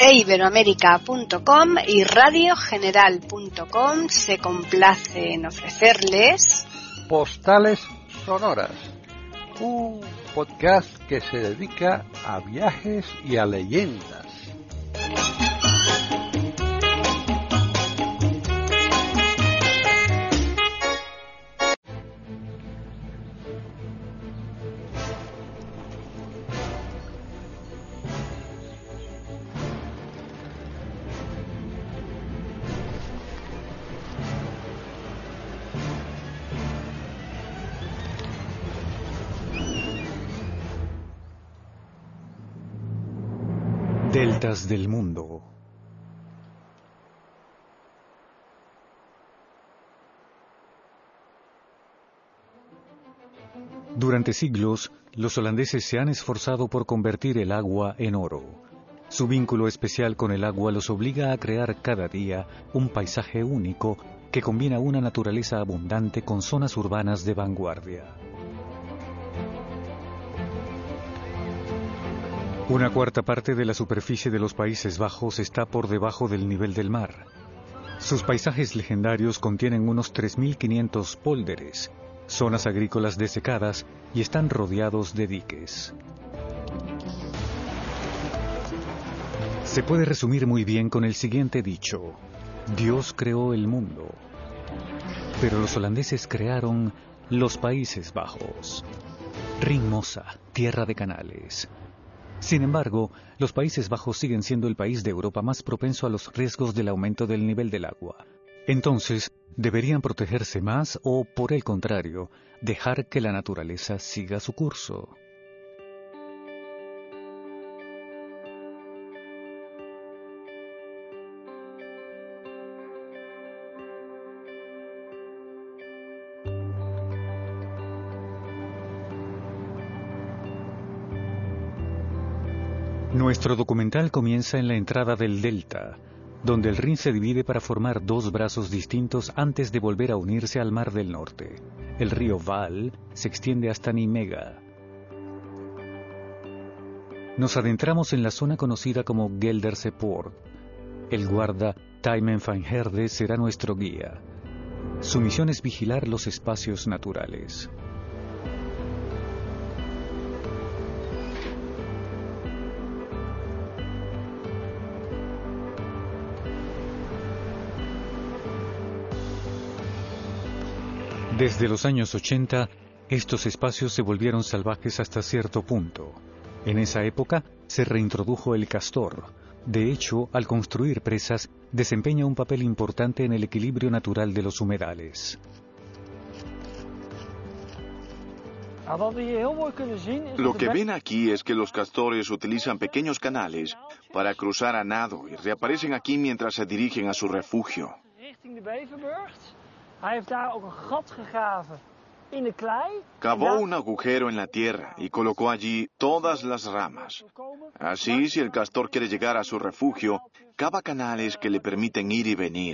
iberoamerica.com y radiogeneral.com se complace en ofrecerles Postales Sonoras, un podcast que se dedica a viajes y a leyendas. Deltas del mundo. Durante siglos, los holandeses se han esforzado por convertir el agua en oro. Su vínculo especial con el agua los obliga a crear cada día un paisaje único que combina una naturaleza abundante con zonas urbanas de vanguardia. Una cuarta parte de la superficie de los Países Bajos está por debajo del nivel del mar. Sus paisajes legendarios contienen unos 3.500 pólderes, zonas agrícolas desecadas y están rodeados de diques. Se puede resumir muy bien con el siguiente dicho: Dios creó el mundo, pero los holandeses crearon los Países Bajos. Rinmosa, tierra de canales. Sin embargo, los Países Bajos siguen siendo el país de Europa más propenso a los riesgos del aumento del nivel del agua. Entonces, ¿deberían protegerse más o, por el contrario, dejar que la naturaleza siga su curso? Nuestro documental comienza en la entrada del delta, donde el Rin se divide para formar dos brazos distintos antes de volver a unirse al Mar del Norte. El río Vaal se extiende hasta Nijmegen. Nos adentramos en la zona conocida como Gelderse Poort. El guarda Tijmen van Heerde será nuestro guía. Su misión es vigilar los espacios naturales. Desde los años 80, estos espacios se volvieron salvajes hasta cierto punto. En esa época se reintrodujo el castor. De hecho, al construir presas, desempeña un papel importante en el equilibrio natural de los humedales. Lo que ven aquí es que los castores utilizan pequeños canales para cruzar a nado y reaparecen aquí mientras se dirigen a su refugio. Cavó un agujero en la tierra y colocó allí todas las ramas. Así, si el castor quiere llegar a su refugio, cava canales que le permiten ir y venir.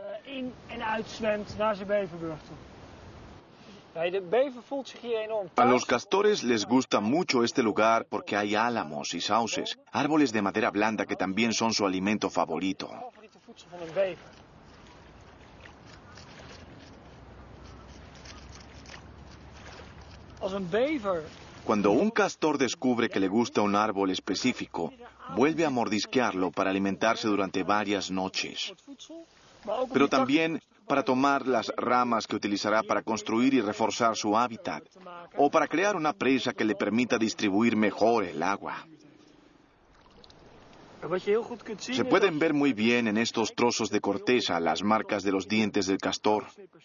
A los castores les gusta mucho este lugar porque hay álamos y sauces, árboles de madera blanda que también son su alimento favorito. Cuando un castor descubre que le gusta un árbol específico, vuelve a mordisquearlo para alimentarse durante varias noches. Pero también para tomar las ramas que utilizará para construir y reforzar su hábitat, o para crear una presa que le permita distribuir mejor el agua. Se pueden ver muy bien en estos trozos de corteza las marcas de los dientes del castor.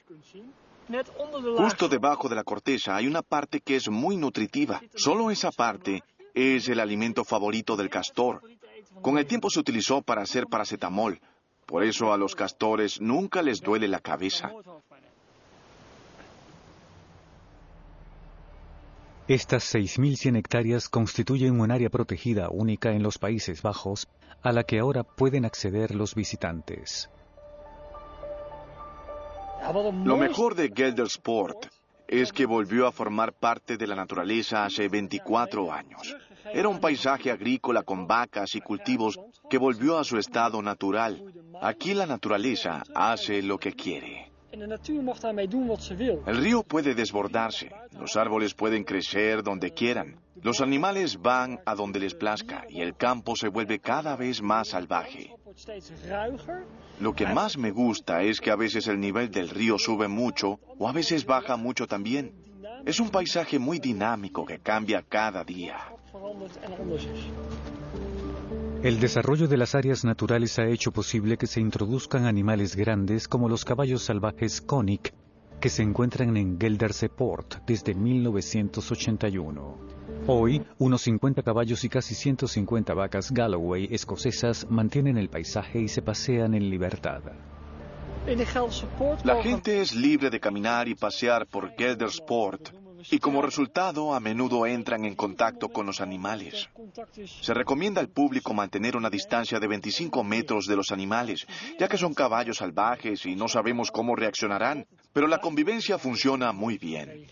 Justo debajo de la corteza hay una parte que es muy nutritiva. Solo esa parte es el alimento favorito del castor. Con el tiempo se utilizó para hacer paracetamol. Por eso a los castores nunca les duele la cabeza. Estas 6.100 hectáreas constituyen un área protegida única en los Países Bajos, a la que ahora pueden acceder los visitantes. Lo mejor de Gelderse Poort es que volvió a formar parte de la naturaleza hace 24 años. Era un paisaje agrícola con vacas y cultivos que volvió a su estado natural. Aquí la naturaleza hace lo que quiere. El río puede desbordarse, los árboles pueden crecer donde quieran, los animales van a donde les plazca y el campo se vuelve cada vez más salvaje. Lo que más me gusta es que a veces el nivel del río sube mucho o a veces baja mucho también. Es un paisaje muy dinámico que cambia cada día. El desarrollo de las áreas naturales ha hecho posible que se introduzcan animales grandes como los caballos salvajes Konik, que se encuentran en Gelderse-Poort desde 1981. Hoy, unos 50 caballos y casi 150 vacas Galloway escocesas mantienen el paisaje y se pasean en libertad. La gente es libre de caminar y pasear por Gelderse-Poort, y como resultado a menudo entran en contacto con los animales. Se recomienda al público mantener una distancia de 25 metros de los animales, ya que son caballos salvajes y no sabemos cómo reaccionarán, pero la convivencia funciona muy bien.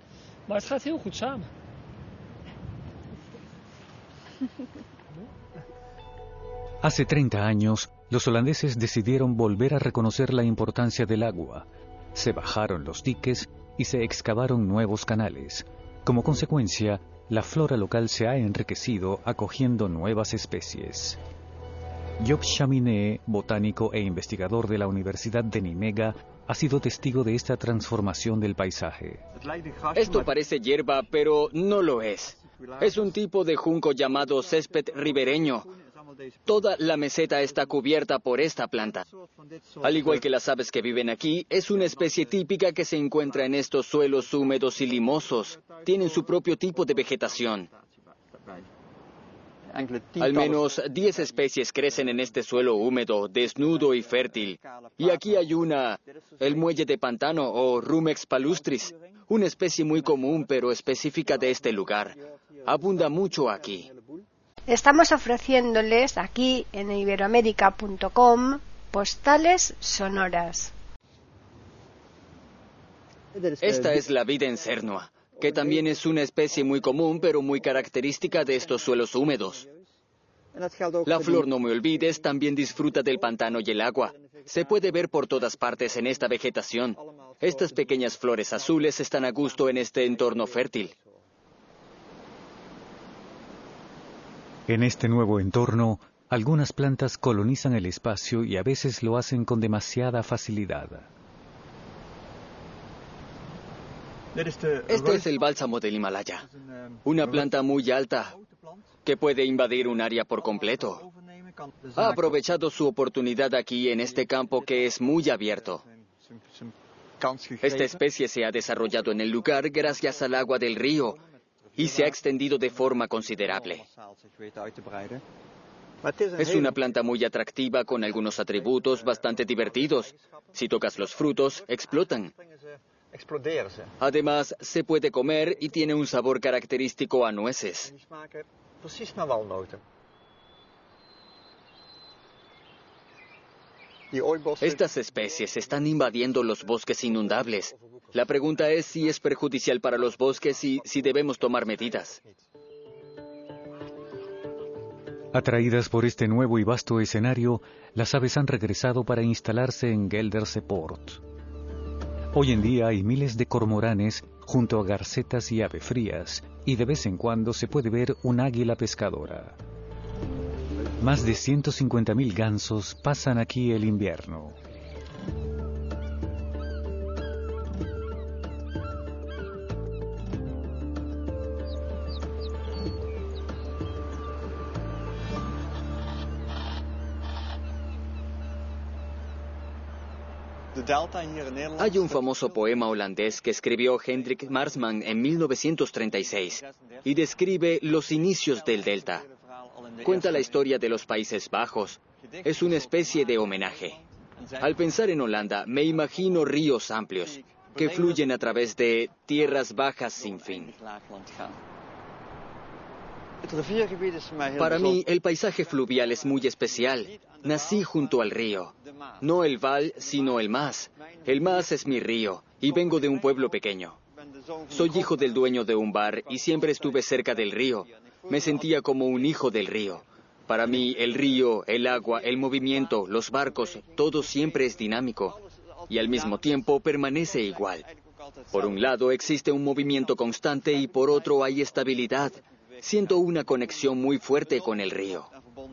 Hace 30 años, los holandeses decidieron volver a reconocer la importancia del agua. Se bajaron los diques y se excavaron nuevos canales. Como consecuencia, la flora local se ha enriquecido acogiendo nuevas especies. Job Chaminé, botánico e investigador de la Universidad de Nimega, ha sido testigo de esta transformación del paisaje. Esto parece hierba, pero no lo es. Es un tipo de junco llamado césped ribereño. Toda la meseta está cubierta por esta planta. Al igual que las aves que viven aquí, es una especie típica que se encuentra en estos suelos húmedos y limosos. Tienen su propio tipo de vegetación. Al menos 10 especies crecen en este suelo húmedo, desnudo y fértil. Y aquí hay el muelle de pantano o Rumex palustris, una especie muy común pero específica de este lugar. Abunda mucho aquí. Estamos ofreciéndoles aquí en iberoamerica.com postales sonoras. Esta es la vid encernua, que también es una especie muy común pero muy característica de estos suelos húmedos. La flor no me olvides también disfruta del pantano y el agua. Se puede ver por todas partes en esta vegetación. Estas pequeñas flores azules están a gusto en este entorno fértil. En este nuevo entorno, algunas plantas colonizan el espacio y a veces lo hacen con demasiada facilidad. Este es el bálsamo del Himalaya, una planta muy alta que puede invadir un área por completo. Ha aprovechado su oportunidad aquí en este campo que es muy abierto. Esta especie se ha desarrollado en el lugar gracias al agua del río y se ha extendido de forma considerable. Es una planta muy atractiva con algunos atributos bastante divertidos. Si tocas los frutos, explotan. Además, se puede comer y tiene un sabor característico a nueces. Estas especies están invadiendo los bosques inundables. La pregunta es si es perjudicial para los bosques y si debemos tomar medidas. Atraídas por este nuevo y vasto escenario, las aves han regresado para instalarse en Gelderse-Poort. Hoy en día hay miles de cormoranes junto a garcetas y avefrías, y de vez en cuando se puede ver un águila pescadora. Más de 150.000 gansos pasan aquí el invierno. Hay un famoso poema holandés que escribió Hendrik Marsman en 1936 y describe los inicios del delta. Cuenta la historia de los Países Bajos. Es una especie de homenaje. Al pensar en Holanda, me imagino ríos amplios que fluyen a través de tierras bajas sin fin. Para mí, el paisaje fluvial es muy especial. Nací junto al río. No el Val, sino el Maas. El Maas es mi río y vengo de un pueblo pequeño. Soy hijo del dueño de un bar y siempre estuve cerca del río. Me sentía como un hijo del río. Para mí, el río, el agua, el movimiento, los barcos, todo siempre es dinámico y al mismo tiempo permanece igual. Por un lado existe un movimiento constante y por otro hay estabilidad. Siento una conexión muy fuerte con el río.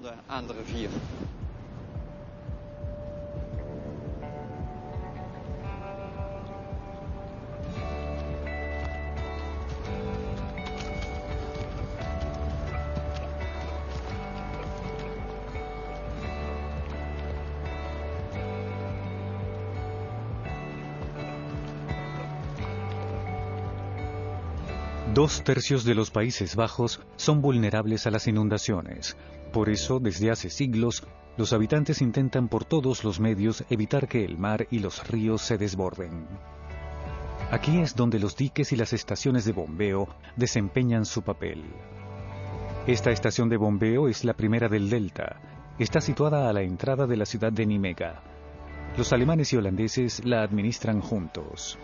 Dos tercios de los Países Bajos son vulnerables a las inundaciones. Por eso, desde hace siglos, los habitantes intentan por todos los medios evitar que el mar y los ríos se desborden. Aquí es donde los diques y las estaciones de bombeo desempeñan su papel. Esta estación de bombeo es la primera del delta. Está situada a la entrada de la ciudad de Nimega. Los alemanes y holandeses la administran juntos.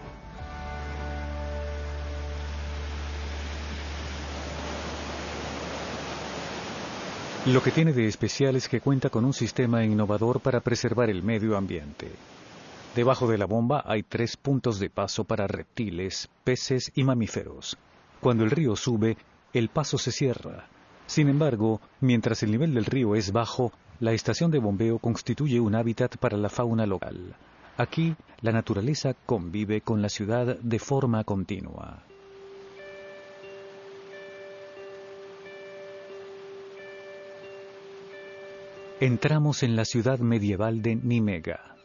Lo que tiene de especial es que cuenta con un sistema innovador para preservar el medio ambiente. Debajo de la bomba hay 3 puntos de paso para reptiles, peces y mamíferos. Cuando el río sube, el paso se cierra. Sin embargo, mientras el nivel del río es bajo, la estación de bombeo constituye un hábitat para la fauna local. Aquí, la naturaleza convive con la ciudad de forma continua. Entramos en la ciudad medieval de Nimega.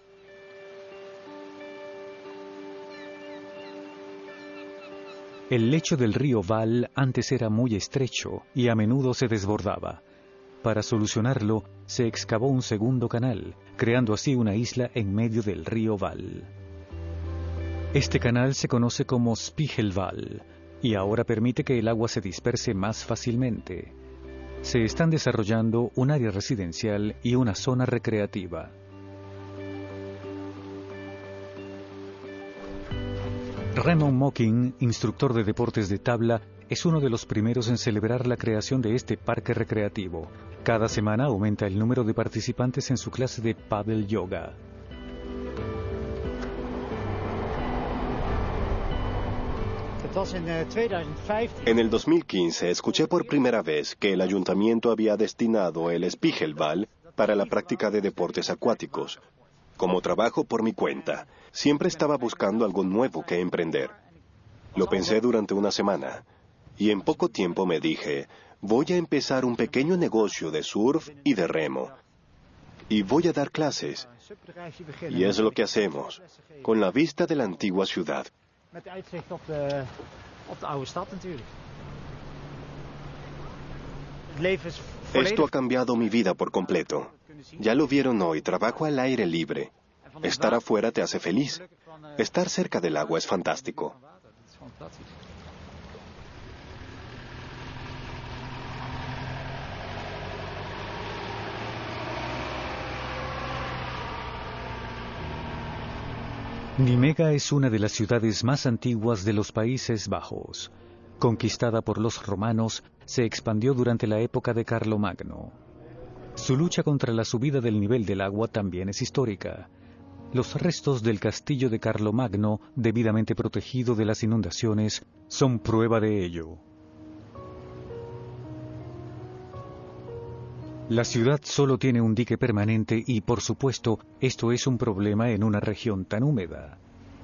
El lecho del río Val antes era muy estrecho y a menudo se desbordaba. Para solucionarlo, se excavó un segundo canal, creando así una isla en medio del río Val. Este canal se conoce como Spiegelval y ahora permite que el agua se disperse más fácilmente. Se están desarrollando un área residencial y una zona recreativa. Raymond Mocking, instructor de deportes de tabla, es uno de los primeros en celebrar la creación de este parque recreativo. Cada semana aumenta el número de participantes en su clase de paddle yoga. En el 2015 escuché por primera vez que el ayuntamiento había destinado el Spiegelval para la práctica de deportes acuáticos. Como trabajo por mi cuenta, siempre estaba buscando algo nuevo que emprender. Lo pensé durante una semana y en poco tiempo me dije, voy a empezar un pequeño negocio de surf y de remo. Y voy a dar clases. Y es lo que hacemos, con la vista de la antigua ciudad. Esto ha cambiado mi vida por completo. Ya lo vieron hoy, trabajo al aire libre. Estar afuera te hace feliz. Estar cerca del agua es fantástico. Nimega es una de las ciudades más antiguas de los Países Bajos. Conquistada por los romanos, se expandió durante la época de Carlomagno. Su lucha contra la subida del nivel del agua también es histórica. Los restos del castillo de Carlomagno, debidamente protegido de las inundaciones, son prueba de ello. La ciudad solo tiene un dique permanente y, por supuesto, esto es un problema en una región tan húmeda.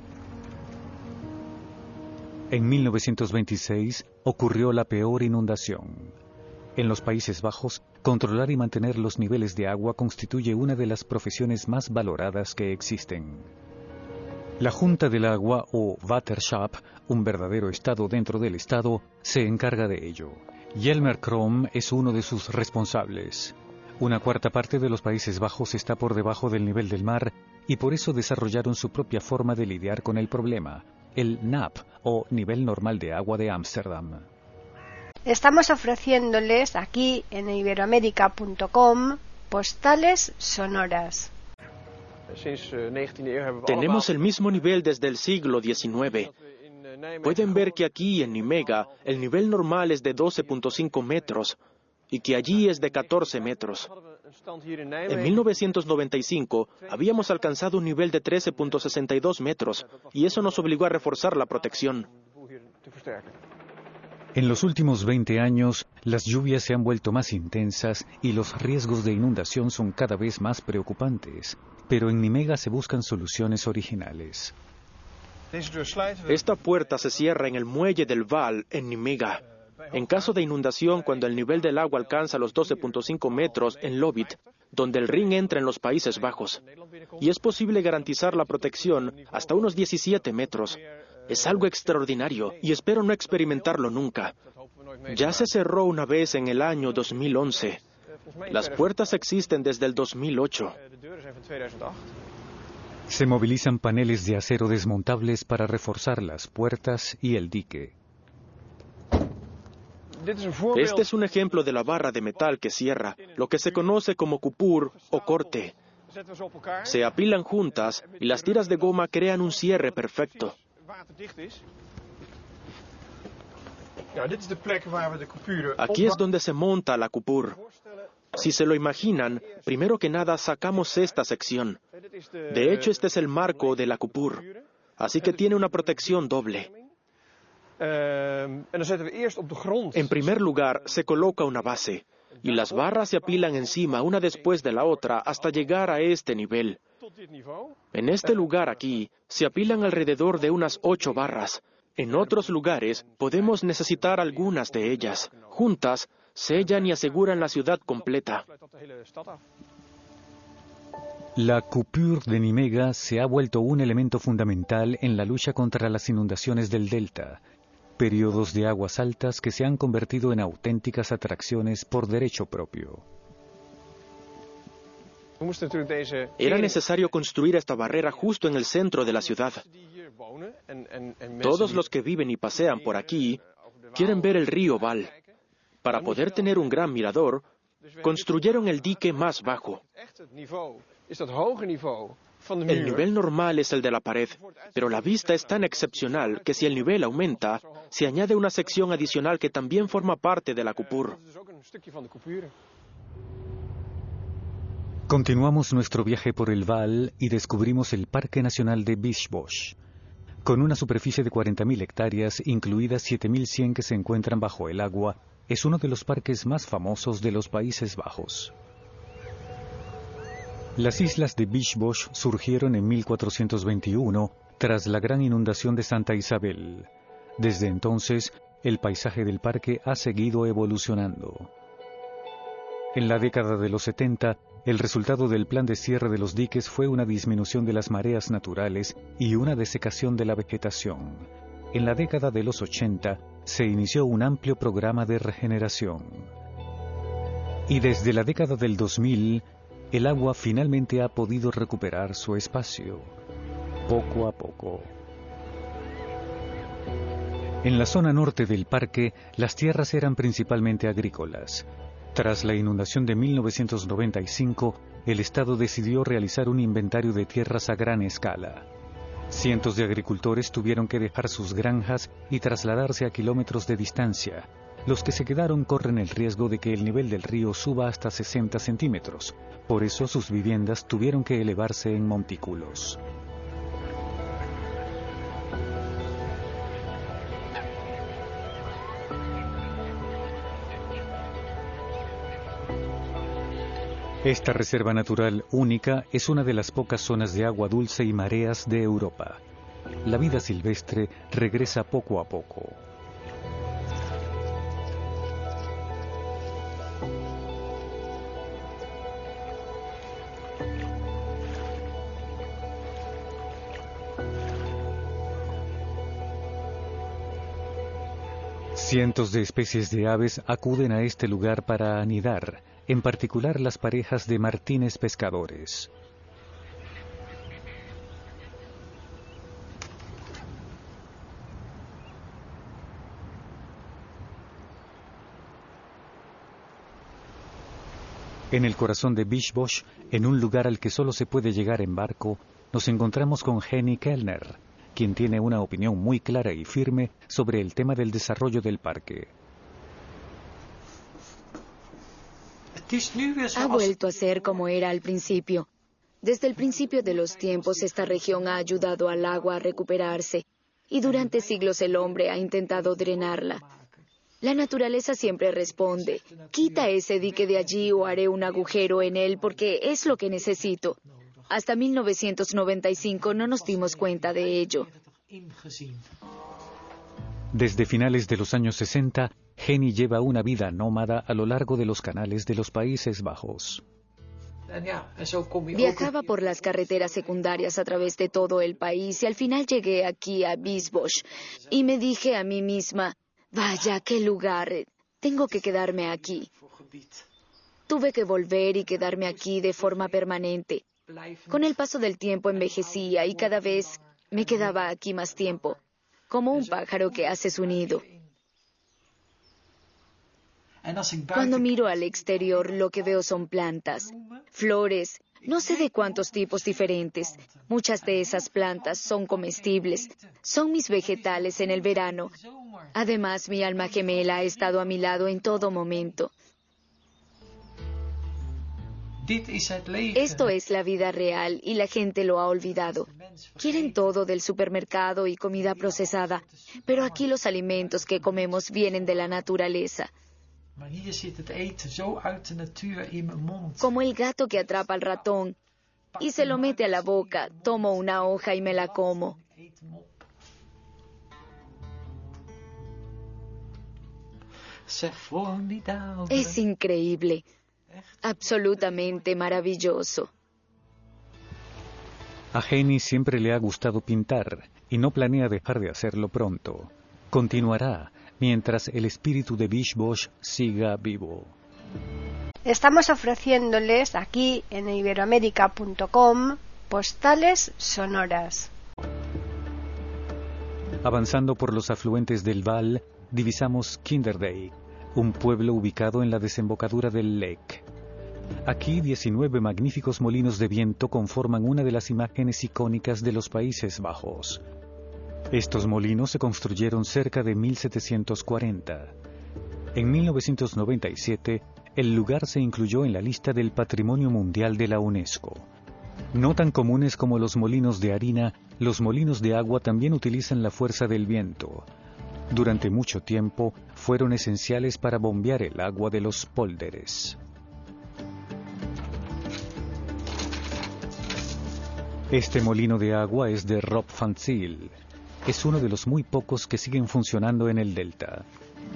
En 1926 ocurrió la peor inundación. En los Países Bajos, controlar y mantener los niveles de agua constituye una de las profesiones más valoradas que existen. La Junta del Agua, o Waterschap, un verdadero estado dentro del estado, se encarga de ello. Jelmer Krom es uno de sus responsables. Una cuarta parte de los Países Bajos está por debajo del nivel del mar y por eso desarrollaron su propia forma de lidiar con el problema, el NAP, o Nivel Normal de Agua de Ámsterdam. Estamos ofreciéndoles aquí en iberoamerica.com postales sonoras. Tenemos el mismo nivel desde el siglo XIX. pueden ver que aquí en Nimega el nivel normal es de 12.5 metros y que allí es de 14 metros. En 1995 habíamos alcanzado un nivel de 13.62 metros y eso nos obligó a reforzar la protección. En los últimos 20 años, las lluvias se han vuelto más intensas y los riesgos de inundación son cada vez más preocupantes, pero en Nimega se buscan soluciones originales. Esta puerta se cierra en el muelle del Val, en Nimega. En caso de inundación, cuando el nivel del agua alcanza los 12.5 metros en Lobit, donde el Rin entra en los Países Bajos, y es posible garantizar la protección hasta unos 17 metros. Es algo extraordinario y espero no experimentarlo nunca. Ya se cerró una vez en el año 2011. Las puertas existen desde el 2008. Se movilizan paneles de acero desmontables para reforzar las puertas y el dique. Este es un ejemplo de la barra de metal que cierra, lo que se conoce como cupur o corte. Se apilan juntas y las tiras de goma crean un cierre perfecto. Aquí es donde se monta la cupur. Si se lo imaginan, primero que nada sacamos esta sección. De hecho, este es el marco de la cupur, así que tiene una protección doble. En primer lugar, se coloca una base, y las barras se apilan encima una después de la otra hasta llegar a este nivel. En este lugar aquí, se apilan alrededor de unas 8 barras. En otros lugares, podemos necesitar algunas de ellas. Juntas, sellan y aseguran la ciudad completa. La coupure de Nimega se ha vuelto un elemento fundamental en la lucha contra las inundaciones del delta, periodos de aguas altas que se han convertido en auténticas atracciones por derecho propio. Era necesario construir esta barrera justo en el centro de la ciudad. Todos los que viven y pasean por aquí quieren ver el río Val. Para poder tener un gran mirador, construyeron el dique más bajo. El nivel normal es el de la pared, pero la vista es tan excepcional que si el nivel aumenta, se añade una sección adicional que también forma parte de la cupur. Continuamos nuestro viaje por el Val y descubrimos el Parque Nacional de Biesbosch. Con una superficie de 40.000 hectáreas, incluidas 7.100 que se encuentran bajo el agua, es uno de los parques más famosos de los Países Bajos. Las islas de Biesbosch surgieron en 1421 tras la gran inundación de Santa Isabel. Desde entonces, el paisaje del parque ha seguido evolucionando. En la década de los 70, el resultado del plan de cierre de los diques fue una disminución de las mareas naturales y una desecación de la vegetación. En la década de los 80, se inició un amplio programa de regeneración. Y desde la década del 2000, el agua finalmente ha podido recuperar su espacio, poco a poco. En la zona norte del parque, las tierras eran principalmente agrícolas. Tras la inundación de 1995, el Estado decidió realizar un inventario de tierras a gran escala. Cientos de agricultores tuvieron que dejar sus granjas y trasladarse a kilómetros de distancia. Los que se quedaron corren el riesgo de que el nivel del río suba hasta 60 centímetros. Por eso sus viviendas tuvieron que elevarse en montículos. Esta reserva natural única es una de las pocas zonas de agua dulce y mareas de Europa. La vida silvestre regresa poco a poco. Cientos de especies de aves acuden a este lugar para anidar, en particular las parejas de martines pescadores. En el corazón de Biesbosch, en un lugar al que solo se puede llegar en barco, nos encontramos con Henny Kellner, quien tiene una opinión muy clara y firme sobre el tema del desarrollo del parque. Ha vuelto a ser como era al principio. Desde el principio de los tiempos, esta región ha ayudado al agua a recuperarse, y durante siglos el hombre ha intentado drenarla. La naturaleza siempre responde: quita ese dique de allí o haré un agujero en él porque es lo que necesito. Hasta 1995 no nos dimos cuenta de ello. Desde finales de los años 60, Henny lleva una vida nómada a lo largo de los canales de los Países Bajos. Viajaba por las carreteras secundarias a través de todo el país y al final llegué aquí a Biesbosch y me dije a mí misma: vaya, qué lugar, tengo que quedarme aquí. Tuve que volver y quedarme aquí de forma permanente. Con el paso del tiempo envejecía y cada vez me quedaba aquí más tiempo, como un pájaro que hace su nido. Cuando miro al exterior, lo que veo son plantas, flores, no sé de cuántos tipos diferentes. Muchas de esas plantas son comestibles, son mis vegetales en el verano. Además, mi alma gemela ha estado a mi lado en todo momento. Esto es la vida real y la gente lo ha olvidado. Quieren todo del supermercado y comida procesada, pero aquí los alimentos que comemos vienen de la naturaleza. Como el gato que atrapa al ratón y se lo mete a la boca, tomo una hoja y me la como. Es increíble, absolutamente maravilloso. A Henny siempre le ha gustado pintar y no planea dejar de hacerlo pronto. Continuará mientras el espíritu de Biesbosch siga vivo. Estamos ofreciéndoles aquí en iberoamerica.com postales sonoras. Avanzando por los afluentes del Waal, divisamos Kinderdijk, un pueblo ubicado en la desembocadura del Lek. Aquí 19 magníficos molinos de viento conforman una de las imágenes icónicas de los Países Bajos. Estos molinos se construyeron cerca de 1740. En 1997, el lugar se incluyó en la lista del Patrimonio Mundial de la UNESCO. No tan comunes como los molinos de harina, los molinos de agua también utilizan la fuerza del viento. Durante mucho tiempo, fueron esenciales para bombear el agua de los pólderes. Este molino de agua es de Rob van Zyl. Es uno de los muy pocos que siguen funcionando en el delta.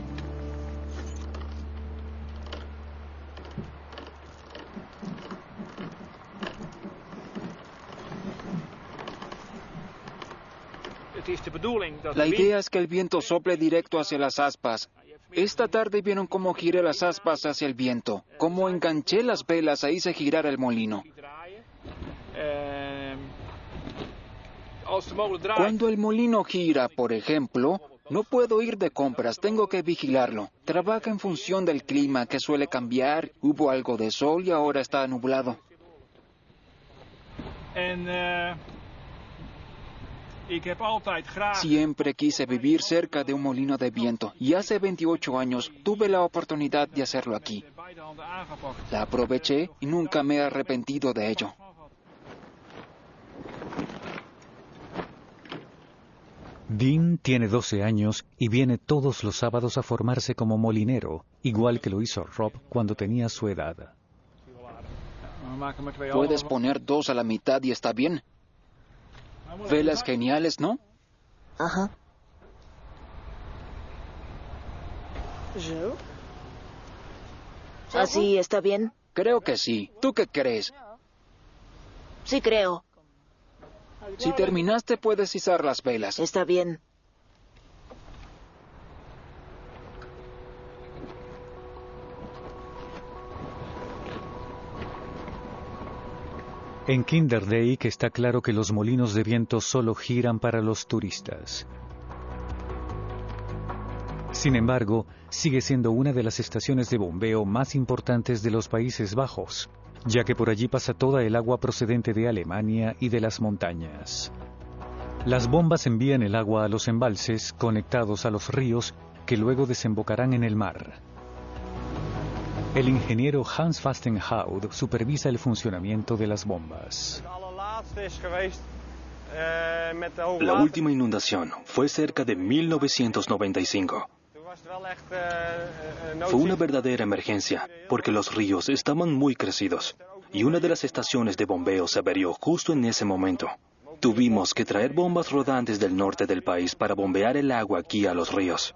La idea es que el viento sople directo hacia las aspas. Esta tarde vieron cómo giré las aspas hacia el viento. Cómo enganché las velas e hice girar el molino. Cuando el molino gira, por ejemplo, no puedo ir de compras, tengo que vigilarlo. Trabaja en función del clima, que suele cambiar. Hubo algo de sol y ahora está nublado. Siempre quise vivir cerca de un molino de viento y hace 28 años tuve la oportunidad de hacerlo aquí. La aproveché y nunca me he arrepentido de ello. Dean tiene 12 años y viene todos los sábados a formarse como molinero, igual que lo hizo Rob cuando tenía su edad. Puedes poner 2 a la mitad y está bien. Velas geniales, ¿no? Ajá. ¿Así está bien? Creo que sí. ¿Tú qué crees? Sí, creo. Si terminaste, puedes izar las velas. Está bien. En Kinderdijk está claro que los molinos de viento solo giran para los turistas. Sin embargo, sigue siendo una de las estaciones de bombeo más importantes de los Países Bajos, ya que por allí pasa toda el agua procedente de Alemania y de las montañas. Las bombas envían el agua a los embalses conectados a los ríos que luego desembocarán en el mar. El ingeniero Hans Vastenhout supervisa el funcionamiento de las bombas. La última inundación fue cerca de 1995. Fue una verdadera emergencia, porque los ríos estaban muy crecidos, y una de las estaciones de bombeo se averió justo en ese momento. Tuvimos que traer bombas rodantes del norte del país para bombear el agua aquí a los ríos.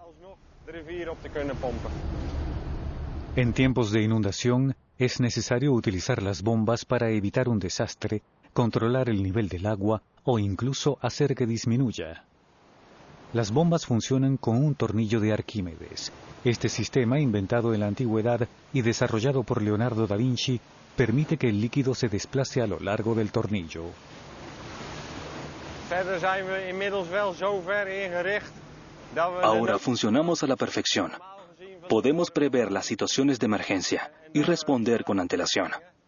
En tiempos de inundación, es necesario utilizar las bombas para evitar un desastre, controlar el nivel del agua o incluso hacer que disminuya. Las bombas funcionan con un tornillo de Arquímedes. Este sistema, inventado en la antigüedad y desarrollado por Leonardo da Vinci, permite que el líquido se desplace a lo largo del tornillo. Ahora funcionamos a la perfección. Podemos prever las situaciones de emergencia y responder con antelación.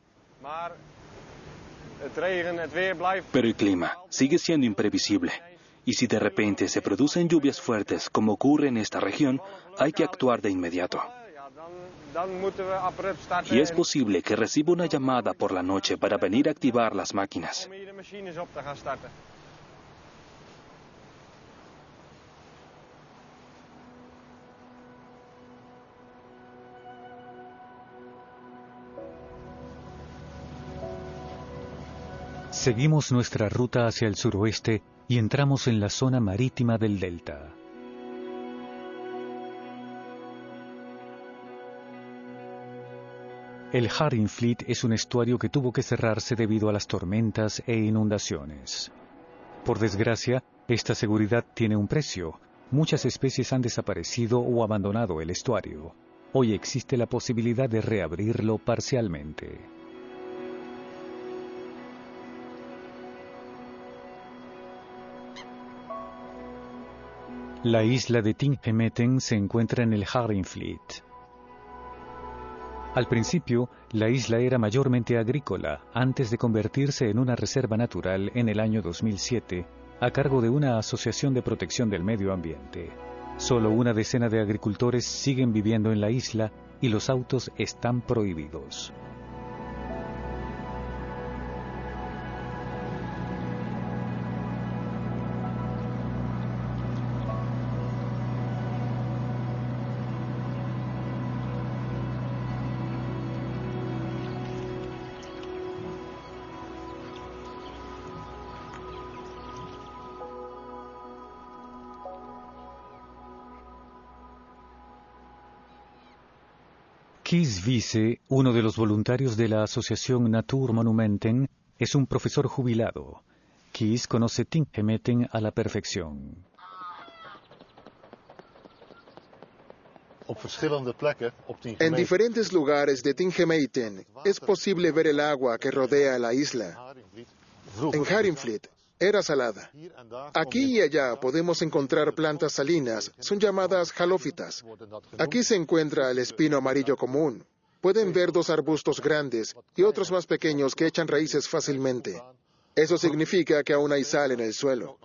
Pero el clima sigue siendo imprevisible. Y si de repente se producen lluvias fuertes, como ocurre en esta región, hay que actuar de inmediato. Y es posible que reciba una llamada por la noche para venir a activar las máquinas. Seguimos nuestra ruta hacia el suroeste y entramos en la zona marítima del delta. El Haringfleet es un estuario que tuvo que cerrarse debido a las tormentas e inundaciones. Por desgracia, esta seguridad tiene un precio. Muchas especies han desaparecido o abandonado el estuario. Hoy existe la posibilidad de reabrirlo parcialmente. La isla de Tingemeten se encuentra en el Haringfleet. Al principio, la isla era mayormente agrícola, antes de convertirse en una reserva natural en el año 2007, a cargo de una asociación de protección del medio ambiente. Solo una decena de agricultores siguen viviendo en la isla y los autos están prohibidos. Kees Wiese, uno de los voluntarios de la asociación Natuurmonumenten, es un profesor jubilado. Kees conoce Tingemeten a la perfección. En diferentes lugares de Tingemeten es posible ver el agua que rodea la isla. En Haringfleet era salada. Aquí y allá podemos encontrar plantas salinas, son llamadas halófitas. Aquí se encuentra el espino amarillo común. Pueden ver dos arbustos grandes y otros más pequeños que echan raíces fácilmente. Eso significa que aún hay sal en el suelo.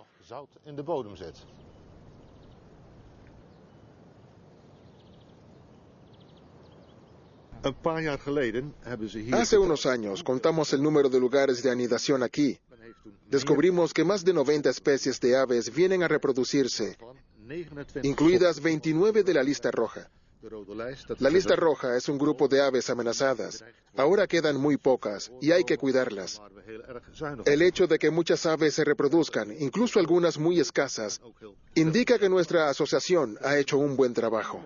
Hace unos años contamos el número de lugares de anidación aquí. Descubrimos que más de 90 especies de aves vienen a reproducirse, incluidas 29 de la lista roja. La lista roja es un grupo de aves amenazadas. Ahora quedan muy pocas y hay que cuidarlas. El hecho de que muchas aves se reproduzcan, incluso algunas muy escasas, indica que nuestra asociación ha hecho un buen trabajo.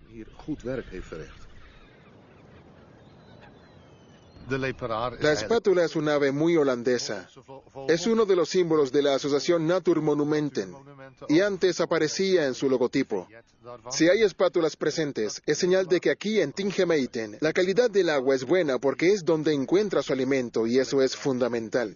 La espátula es un ave muy holandesa. Es uno de los símbolos de la asociación Natuurmonumenten y antes aparecía en su logotipo. Si hay espátulas presentes, es señal de que aquí en Tingemeten la calidad del agua es buena porque es donde encuentra su alimento y eso es fundamental.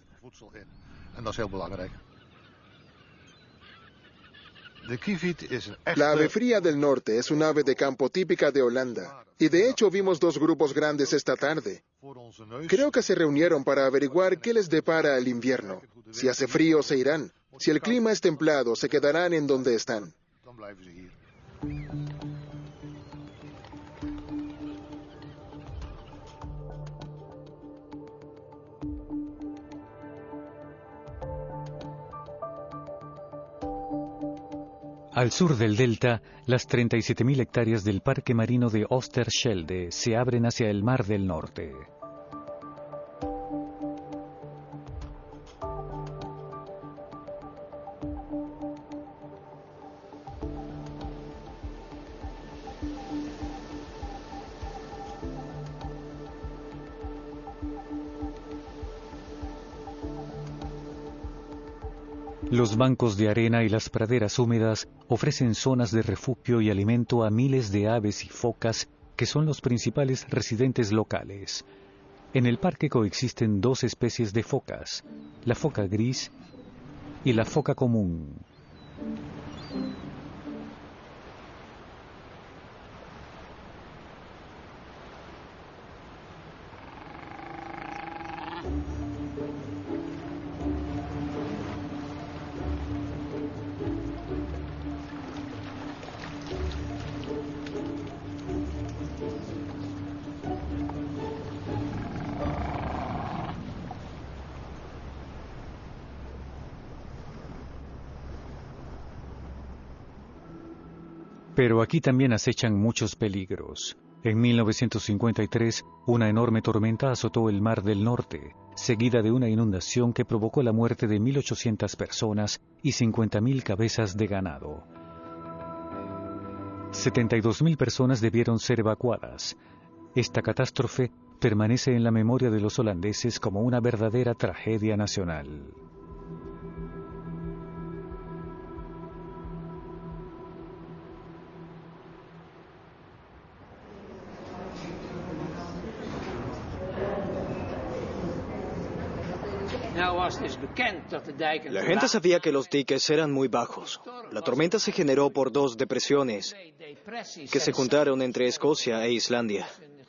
La ave fría del norte es un ave de campo típica de Holanda. Y de hecho vimos dos grupos grandes esta tarde. Creo que se reunieron para averiguar qué les depara el invierno. Si hace frío se irán, Si el clima es templado, se quedarán en donde están. Al sur del delta, las 37.000 hectáreas del Parque Marino de Oosterschelde se abren hacia el Mar del Norte. Los bancos de arena y las praderas húmedas ofrecen zonas de refugio y alimento a miles de aves y focas que son los principales residentes locales. En el parque coexisten dos especies de focas, la foca gris y la foca común. Pero aquí también acechan muchos peligros. En 1953, una enorme tormenta azotó el Mar del Norte, seguida de una inundación que provocó la muerte de 1.800 personas y 50.000 cabezas de ganado. 72.000 personas debieron ser evacuadas. Esta catástrofe permanece en la memoria de los holandeses como una verdadera tragedia nacional. La gente sabía que los diques eran muy bajos. La tormenta se generó por dos depresiones que se juntaron entre Escocia e Islandia.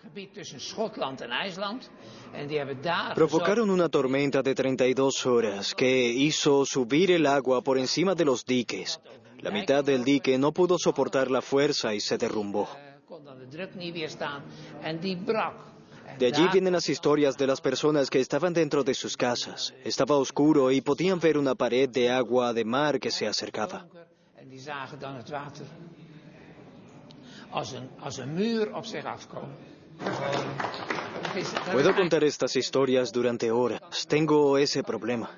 Provocaron una tormenta de 32 horas que hizo subir el agua por encima de los diques. La mitad del dique no pudo soportar la fuerza y se derrumbó. De allí vienen las historias de las personas que estaban dentro de sus casas. Estaba oscuro y podían ver una pared de agua de mar que se acercaba. Puedo contar estas historias durante horas. Tengo ese problema.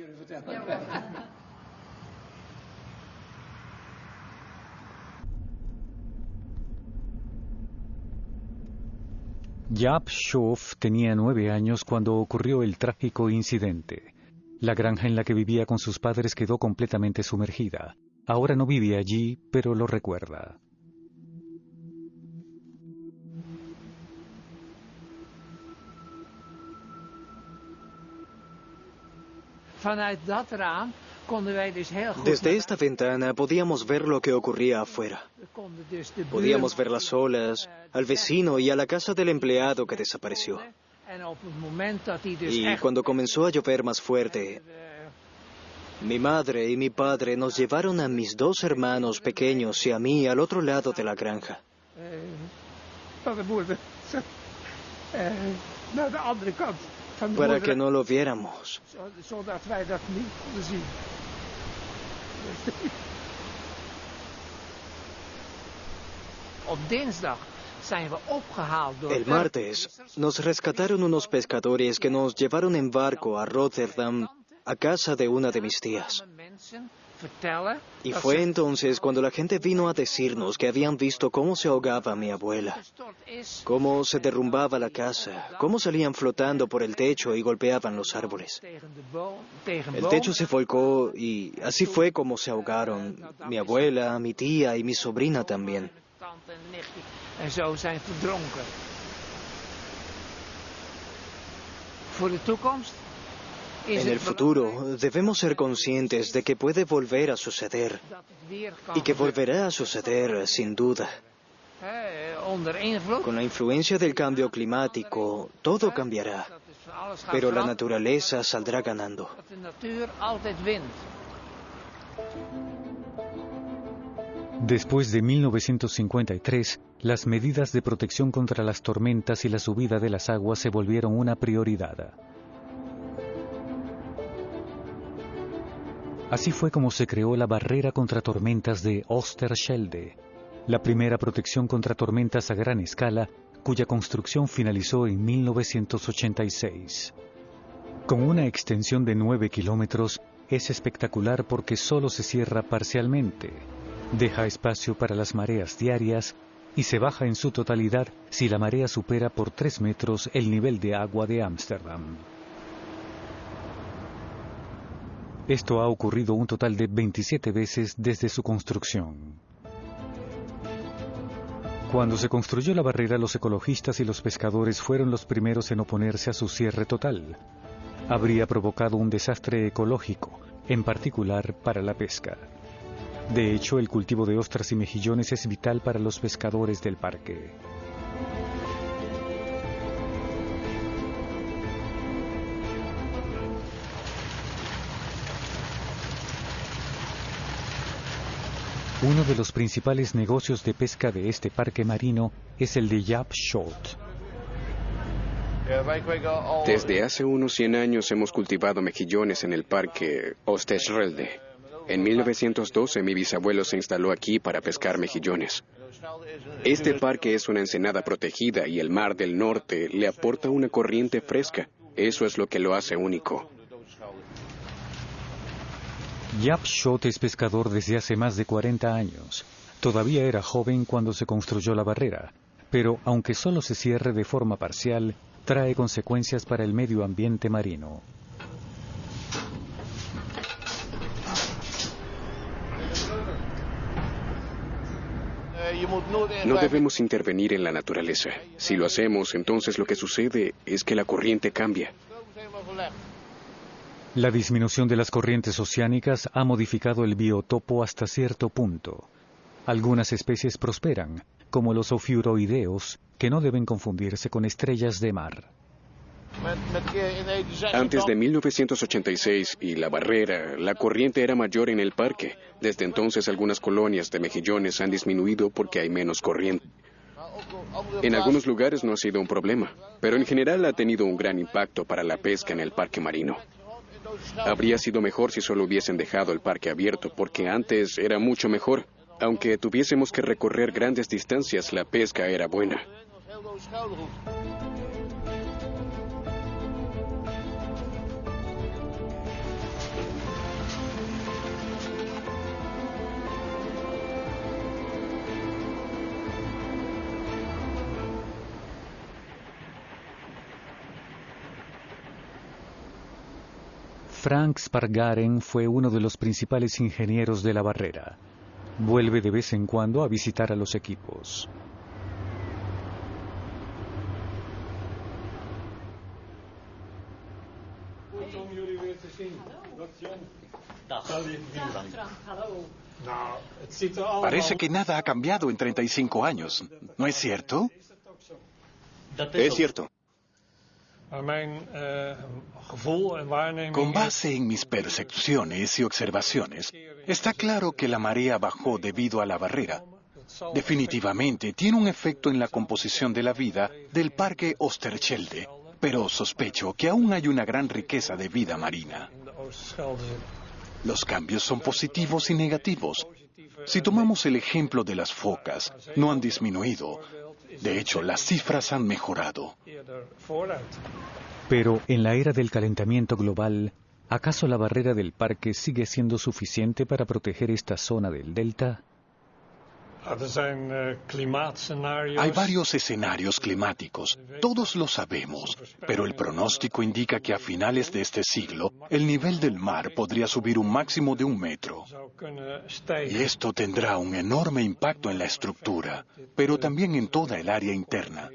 Jaap Schoof tenía 9 años cuando ocurrió el trágico incidente. La granja en la que vivía con sus padres quedó completamente sumergida. Ahora no vive allí, pero lo recuerda. Desde esta ventana podíamos ver lo que ocurría afuera. Podíamos ver las olas, al vecino y a la casa del empleado que desapareció. Y cuando comenzó a llover más fuerte, mi madre y mi padre nos llevaron a mis 2 hermanos pequeños y a mí al otro lado de la granja. Para que no lo viéramos. El martes nos rescataron unos pescadores que nos llevaron en barco a Rotterdam, a casa de una de mis tías. Y fue entonces cuando la gente vino a decirnos que habían visto cómo se ahogaba mi abuela, cómo se derrumbaba la casa, cómo salían flotando por el techo y golpeaban los árboles. El techo se volcó y así fue como se ahogaron mi abuela, mi tía y mi sobrina también. En el futuro debemos ser conscientes de que puede volver a suceder y que volverá a suceder sin duda. Con la influencia del cambio climático, todo cambiará, pero la naturaleza saldrá ganando. Después de 1953, las medidas de protección contra las tormentas y la subida de las aguas se volvieron una prioridad. Así fue como se creó la barrera contra tormentas de Oosterschelde, la primera protección contra tormentas a gran escala, cuya construcción finalizó en 1986. Con una extensión de 9 kilómetros, es espectacular porque solo se cierra parcialmente, deja espacio para las mareas diarias y se baja en su totalidad si la marea supera por 3 metros el nivel de agua de Ámsterdam. Esto ha ocurrido un total de 27 veces desde su construcción. Cuando se construyó la barrera, los ecologistas y los pescadores fueron los primeros en oponerse a su cierre total. Habría provocado un desastre ecológico, en particular para la pesca. De hecho, el cultivo de ostras y mejillones es vital para los pescadores del parque. Uno de los principales negocios de pesca de este parque marino es el de Jaap Schot. Desde hace unos 100 años hemos cultivado mejillones en el parque Oosterschelde. En 1912 mi bisabuelo se instaló aquí para pescar mejillones. Este parque es una ensenada protegida y el mar del norte le aporta una corriente fresca. Eso es lo que lo hace único. Jaap Schot es pescador desde hace más de 40 años. Todavía era joven cuando se construyó la barrera, pero aunque solo se cierre de forma parcial, trae consecuencias para el medio ambiente marino. No debemos intervenir en la naturaleza. Si lo hacemos, entonces lo que sucede es que la corriente cambia. La disminución de las corrientes oceánicas ha modificado el biotopo hasta cierto punto. Algunas especies prosperan, como los ofiuroideos, que no deben confundirse con estrellas de mar. Antes de 1986 y la barrera, la corriente era mayor en el parque. Desde entonces algunas colonias de mejillones han disminuido porque hay menos corriente. En algunos lugares no ha sido un problema, pero en general ha tenido un gran impacto para la pesca en el parque marino. Habría sido mejor si solo hubiesen dejado el parque abierto, porque antes era mucho mejor. Aunque tuviésemos que recorrer grandes distancias, la pesca era buena. Frank Spargaren fue uno de los principales ingenieros de la barrera. Vuelve de vez en cuando a visitar a los equipos. Parece que nada ha cambiado en 35 años, ¿no es cierto? Es cierto. Con base en mis percepciones y observaciones, está claro que la marea bajó debido a la barrera. Definitivamente tiene un efecto en la composición de la vida del parque Oosterschelde, pero sospecho que aún hay una gran riqueza de vida marina. Los cambios son positivos y negativos. Si tomamos el ejemplo de las focas, no han disminuido. De hecho, las cifras han mejorado. Pero en la era del calentamiento global, ¿acaso la barrera del parque sigue siendo suficiente para proteger esta zona del delta? Hay varios escenarios climáticos, todos lo sabemos, pero el pronóstico indica que a finales de este siglo, el nivel del mar podría subir un máximo de 1 metro. Y esto tendrá un enorme impacto en la estructura, pero también en toda el área interna.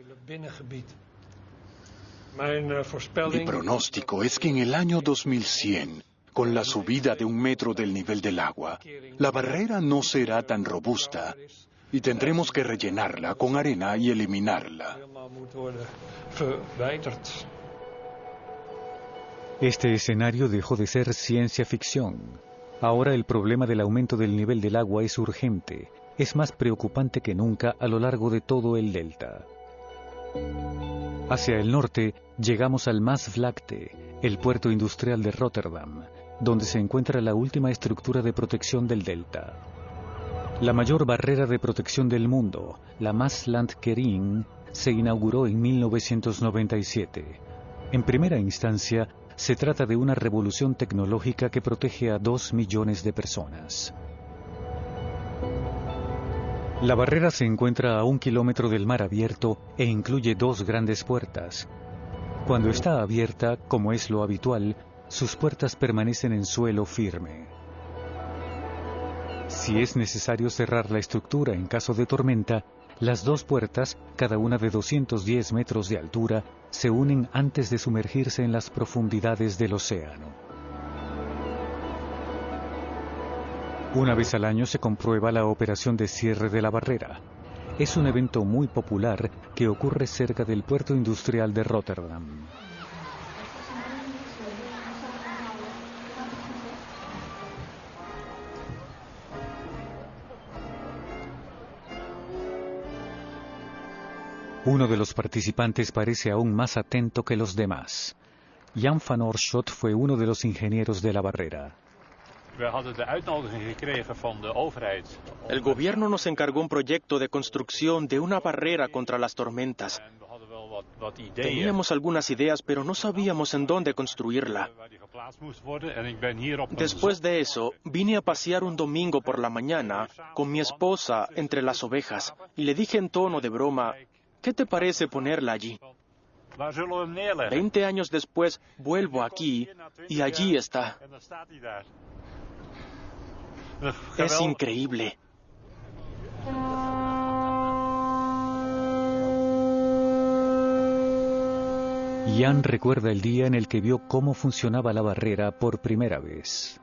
Mi pronóstico es que en el año 2100, con la subida de 1 metro del nivel del agua, la barrera no será tan robusta y tendremos que rellenarla con arena y eliminarla. Este escenario dejó de ser ciencia ficción. Ahora el problema del aumento del nivel del agua es urgente, es más preocupante que nunca a lo largo de todo el delta. Hacia el norte llegamos al Maasvlakte, el puerto industrial de Rotterdam, donde se encuentra la última estructura de protección del delta. La mayor barrera de protección del mundo, la Maaslandkering, se inauguró en 1997. En primera instancia, se trata de una revolución tecnológica que protege a 2 millones de personas. La barrera se encuentra a 1 kilómetro del mar abierto e incluye 2 grandes puertas. Cuando está abierta, como es lo habitual, sus puertas permanecen en suelo firme. Si es necesario cerrar la estructura en caso de tormenta, las 2 puertas, cada una de 210 metros de altura, se unen antes de sumergirse en las profundidades del océano. Una vez al año se comprueba la operación de cierre de la barrera. Es un evento muy popular que ocurre cerca del puerto industrial de Rotterdam. Uno de los participantes parece aún más atento que los demás. Jan van Oorschot fue uno de los ingenieros de la barrera. El gobierno nos encargó un proyecto de construcción de una barrera contra las tormentas. Teníamos algunas ideas, pero no sabíamos en dónde construirla. Después de eso, vine a pasear un domingo por la mañana con mi esposa entre las ovejas y le dije en tono de broma: ¿qué te parece ponerla allí? 20 años después, vuelvo aquí y allí está. Es increíble. Jan recuerda el día en el que vio cómo funcionaba la barrera por primera vez.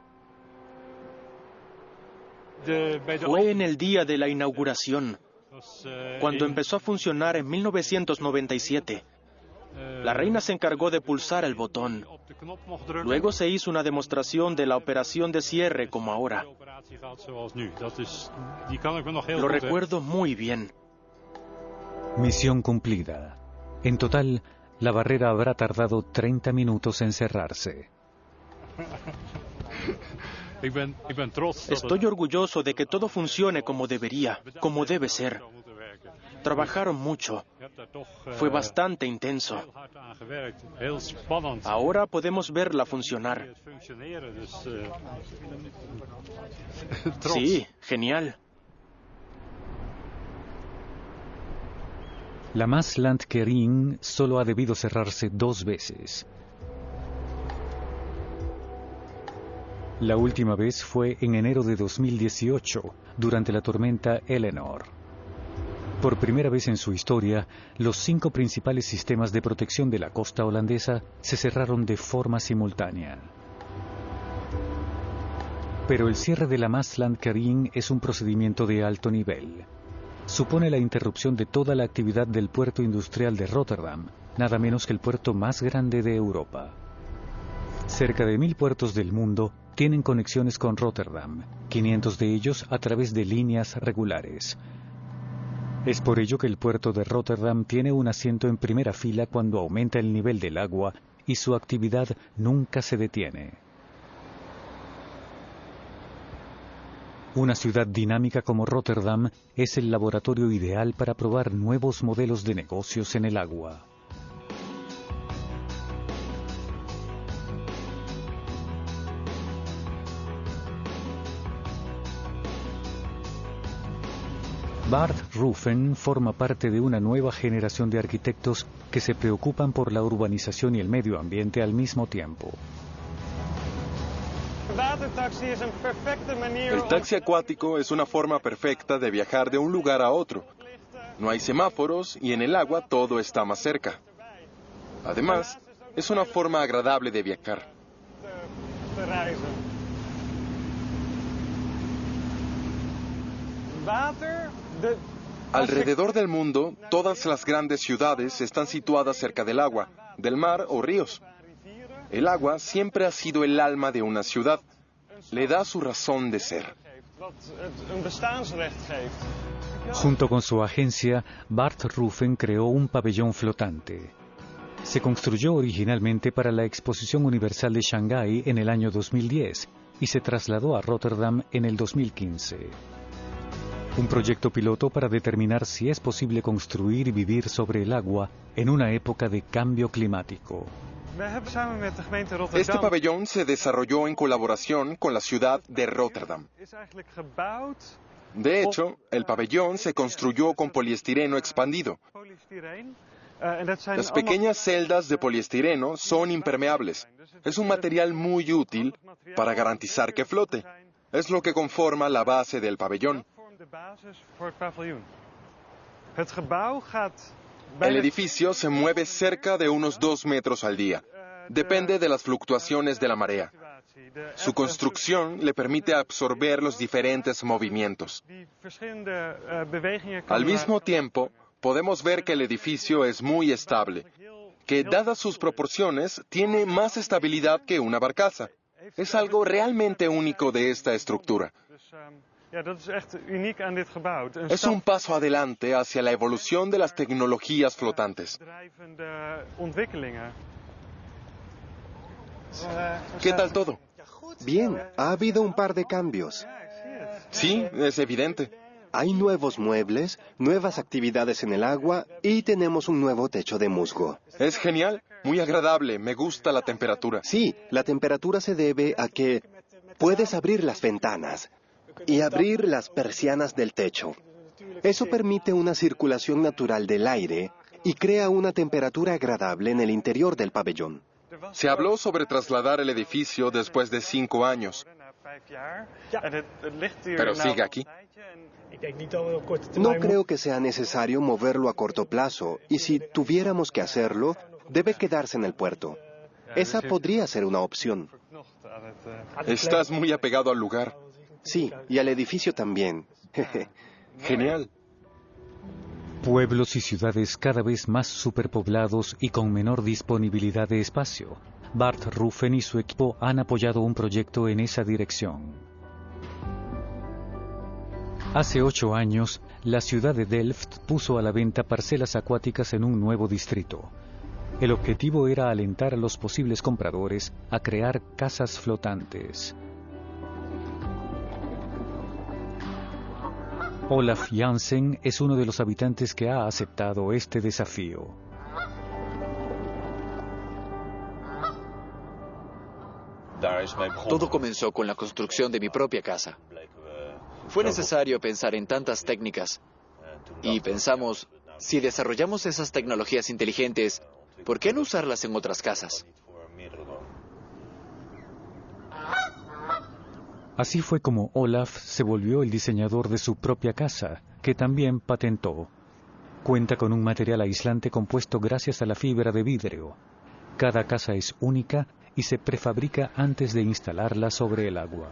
Fue en el día de la inauguración, cuando empezó a funcionar en 1997. La reina se encargó de pulsar el botón. Luego se hizo una demostración de la operación de cierre como ahora. Lo recuerdo muy bien. Misión cumplida. En total, la barrera habrá tardado 30 minutos en cerrarse. Estoy orgulloso de que todo funcione como debería, como debe ser. Trabajaron mucho. Fue bastante intenso. Ahora podemos verla funcionar. Sí, genial. La Maaslandkering solo ha debido cerrarse 2 veces. La última vez fue en enero de 2018, durante la tormenta Eleanor. Por primera vez en su historia, los 5 principales sistemas de protección de la costa holandesa se cerraron de forma simultánea. Pero el cierre de la Maaslandkering es un procedimiento de alto nivel. Supone la interrupción de toda la actividad del puerto industrial de Rotterdam, nada menos que el puerto más grande de Europa. Cerca de 1000 puertos del mundo tienen conexiones con Rotterdam, 500 de ellos a través de líneas regulares. Es por ello que el puerto de Rotterdam tiene un asiento en primera fila cuando aumenta el nivel del agua y su actividad nunca se detiene. Una ciudad dinámica como Rotterdam es el laboratorio ideal para probar nuevos modelos de negocios en el agua. Bart Ruffen forma parte de una nueva generación de arquitectos que se preocupan por la urbanización y el medio ambiente al mismo tiempo. El taxi acuático es una forma perfecta de viajar de un lugar a otro. No hay semáforos y en el agua todo está más cerca. Además, es una forma agradable de viajar. Alrededor del mundo, todas las grandes ciudades están situadas cerca del agua, del mar o ríos. El agua siempre ha sido el alma de una ciudad. le da su razón de ser. Junto con su agencia, Bart Ruffen creó un pabellón flotante. Se construyó originalmente para la Exposición Universal de Shanghái en el año 2010 y se trasladó a Rotterdam en el 2015. Un proyecto piloto para determinar si es posible construir y vivir sobre el agua en una época de cambio climático. Este pabellón se desarrolló en colaboración con la ciudad de Rotterdam. De hecho, el pabellón se construyó con poliestireno expandido. Las pequeñas celdas de poliestireno son impermeables. Es un material muy útil para garantizar que flote. Es lo que conforma la base del pabellón. El edificio se mueve cerca de unos 2 metros al día. Depende de las fluctuaciones de la marea. Su construcción le permite absorber los diferentes movimientos. Al mismo tiempo, podemos ver que el edificio es muy estable, que dadas sus proporciones, tiene más estabilidad que una barcaza. Es algo realmente único de esta estructura. Es un paso adelante hacia la evolución de las tecnologías flotantes. ¿Qué tal todo? Bien, ha habido un par de cambios. Sí, es evidente. Hay nuevos muebles, nuevas actividades en el agua y tenemos un nuevo techo de musgo. Es genial, muy agradable, me gusta la temperatura. Sí, la temperatura se debe a que puedes abrir las ventanas y abrir las persianas del techo. Eso permite una circulación natural del aire y crea una temperatura agradable en el interior del pabellón. Se habló sobre trasladar el edificio después de 5 años. Pero sigue aquí. No creo que sea necesario moverlo a corto plazo, y si tuviéramos que hacerlo, debe quedarse en el puerto. Esa podría ser una opción. Estás muy apegado al lugar. Sí, y al edificio también. Genial. Pueblos y ciudades cada vez más superpoblados y con menor disponibilidad de espacio. Bart Ruffen y su equipo han apoyado un proyecto en esa dirección. Hace 8 años, la ciudad de Delft puso a la venta parcelas acuáticas en un nuevo distrito. El objetivo era alentar a los posibles compradores a crear casas flotantes. Olaf Jansen es uno de los habitantes que ha aceptado este desafío. Todo comenzó con la construcción de mi propia casa. Fue necesario pensar en tantas técnicas y pensamos, si desarrollamos esas tecnologías inteligentes, ¿por qué no usarlas en otras casas? Así fue como Olaf se volvió el diseñador de su propia casa, que también patentó. Cuenta con un material aislante compuesto gracias a la fibra de vidrio. Cada casa es única y se prefabrica antes de instalarla sobre el agua.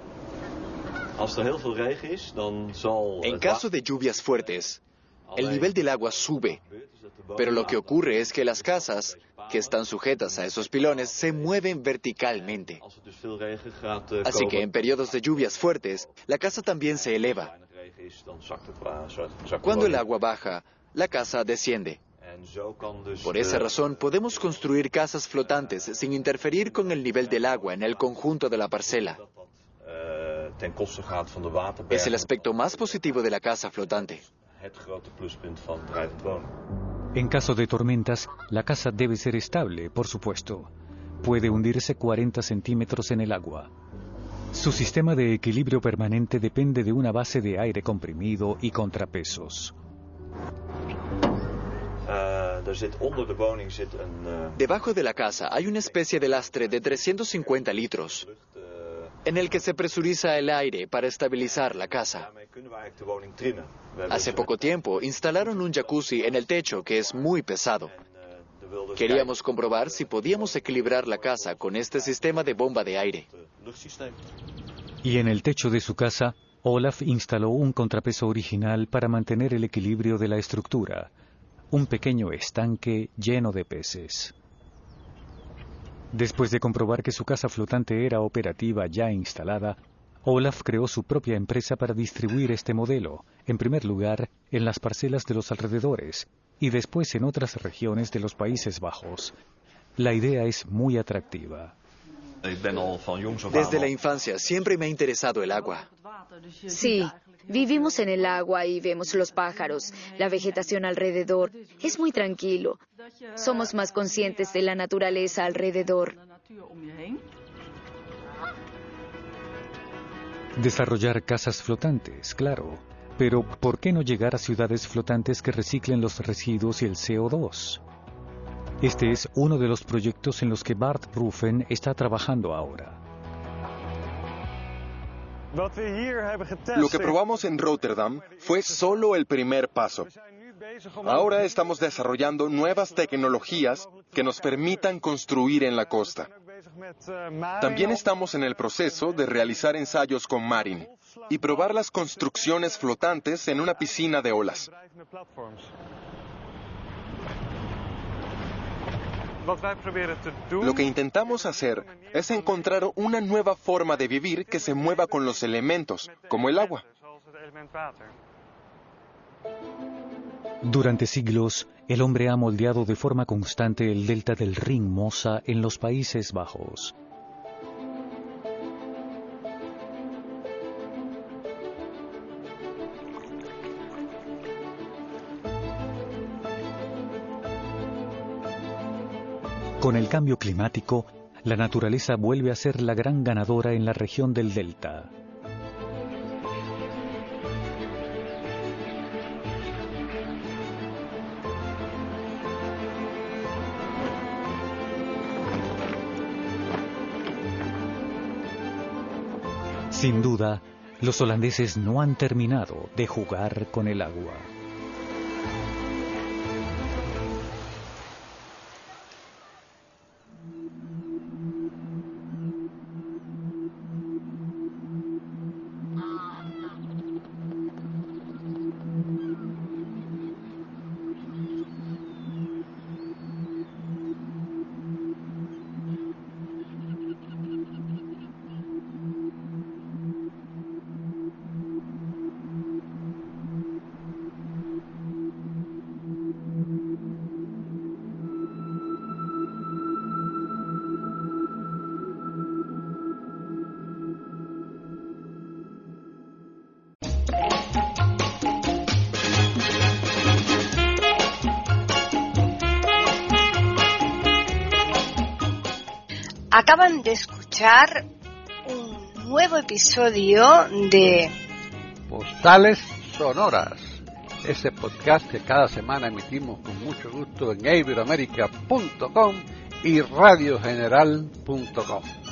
En caso de lluvias fuertes, el nivel del agua sube, pero lo que ocurre es que las casas, que están sujetas a esos pilones, se mueven verticalmente. Así que en periodos de lluvias fuertes, la casa también se eleva. Cuando el agua baja, la casa desciende. Por esa razón, podemos construir casas flotantes sin interferir con el nivel del agua en el conjunto de la parcela. Es el aspecto más positivo de la casa flotante. En caso de tormentas, la casa debe ser estable, por supuesto. Puede hundirse 40 centímetros en el agua. Su sistema de equilibrio permanente depende de una base de aire comprimido y contrapesos. Debajo de la casa hay una especie de lastre de 350 litros, en el que se presuriza el aire para estabilizar la casa. Hace poco tiempo instalaron un jacuzzi en el techo que es muy pesado. Queríamos comprobar si podíamos equilibrar la casa con este sistema de bomba de aire. Y en el techo de su casa, Olaf instaló un contrapeso original para mantener el equilibrio de la estructura. Un pequeño estanque lleno de peces. Después de comprobar que su casa flotante era operativa ya instalada, Olaf creó su propia empresa para distribuir este modelo, en primer lugar en las parcelas de los alrededores y después en otras regiones de los Países Bajos. La idea es muy atractiva. Desde la infancia siempre me ha interesado el agua. Sí, vivimos en el agua y vemos los pájaros, la vegetación alrededor. Es muy tranquilo. Somos más conscientes de la naturaleza alrededor. Desarrollar casas flotantes, claro. Pero, ¿por qué no llegar a ciudades flotantes que reciclen los residuos y el CO2? Este es uno de los proyectos en los que Bart Ruffen está trabajando ahora. Lo que probamos en Rotterdam fue solo el primer paso. Ahora estamos desarrollando nuevas tecnologías que nos permitan construir en la costa. También estamos en el proceso de realizar ensayos con Marin y probar las construcciones flotantes en una piscina de olas. Lo que intentamos hacer es encontrar una nueva forma de vivir que se mueva con los elementos, como el agua. Durante siglos, el hombre ha moldeado de forma constante el delta del Rin Mosa en los Países Bajos. Con el cambio climático, la naturaleza vuelve a ser la gran ganadora en la región del delta. Sin duda, los holandeses no han terminado de jugar con el agua. Acaban de escuchar un nuevo episodio de Postales Sonoras, ese podcast que cada semana emitimos con mucho gusto en iberoamerica.com y radiogeneral.com.